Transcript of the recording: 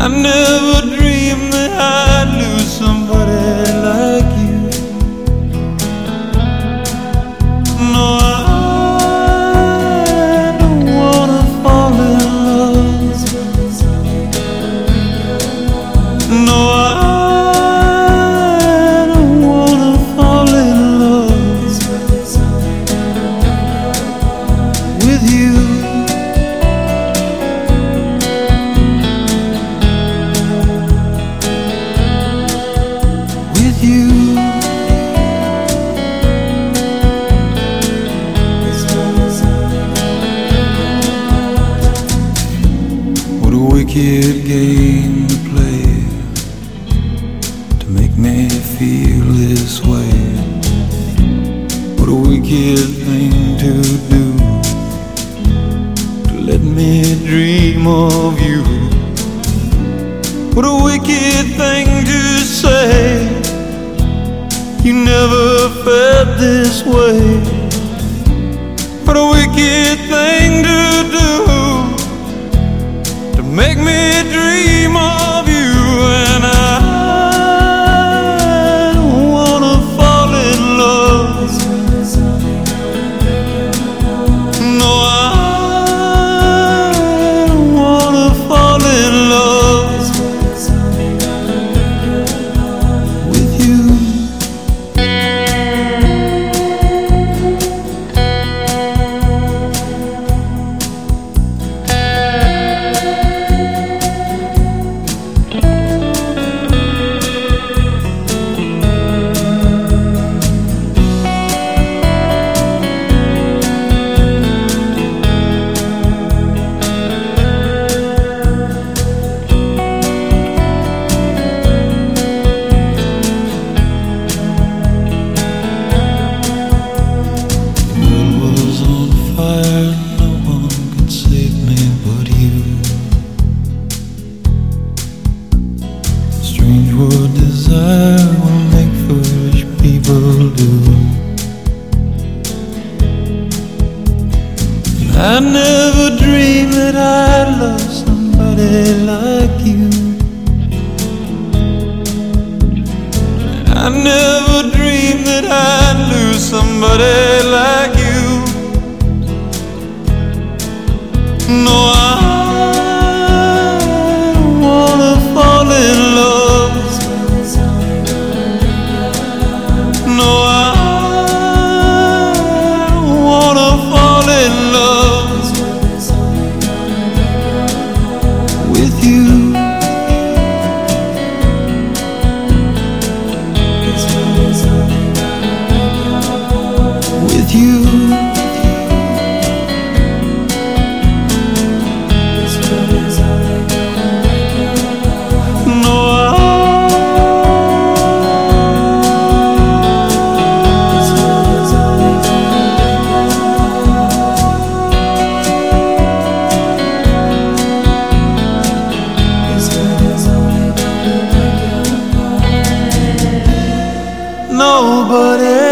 I never dreamed that I'd lose somebody like you. No, I don't wanna fall in love. No, I don't wanna fall in love with you. What a wicked game to play to make me feel this way. What a wicked thing to do to let me dream of you. What a wicked thing to say. You never felt this way. What a wicked thing to do to make me dream of you. And I don't wanna fall in love. No, I don't wanna fall in love with you. Strange what desire will make foolish people do. I never dreamed that I'd love somebody like you. I never dreamed that I'd lose somebody like you. No, I don't wanna fall in love. No, I don't wanna fall in love with you. With you. Nobody